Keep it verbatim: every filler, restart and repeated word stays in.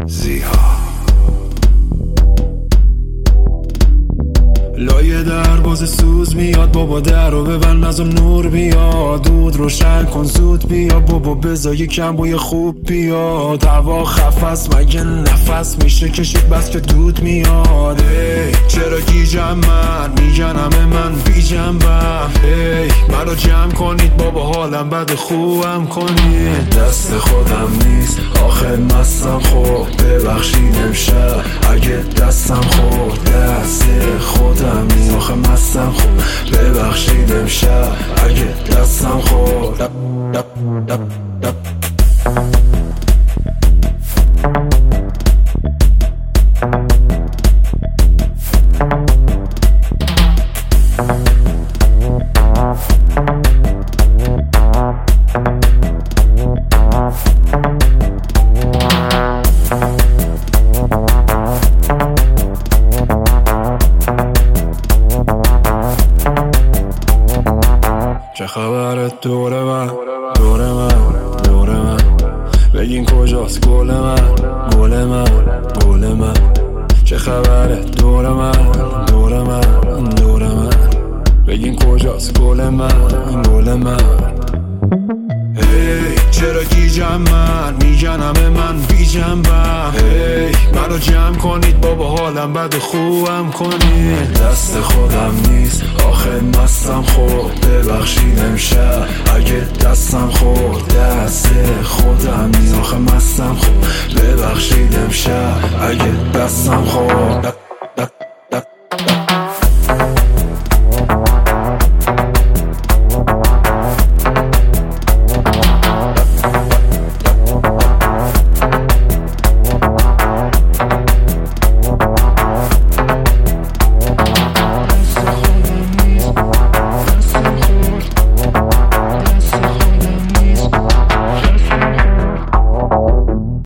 زیها لایه در باز سوز میاد، بابا در رو ببند نزا نور بیاد، دود روشن کن زود بیا بابا بذار یکم بوی خوب بیاد، هوا خفست مگه نفس میشه کشید بس که دود میاد. ای چرا گیجم من میگن همه من بی جنبم، ای منو جمع کنید بابا حالم بد خوبم کنید. دست خودم نیست آخه مستم خب ببخشید امشب اگه دستم خورد، دست خودم نیست آخه مستم خب ببخشید امشب اگه دستم خورد. دب دب دب دب چه خبره دور من دور من دور من، بگین کجاست گل من گل من گل من. چه خبره دور من دور من دور من، بگین کجاست گل من گل من. ای چرا گیجم من میگن همه من بی جنبم، ای منو جمع کنید بابا حالم بد خوبم کنید. دست خودم نیست آخه مستم خب ببخشید امشب اگه دستم خورد، دست خودم نیست آخه مستم خب ببخشید امشب اگه دستم خورد.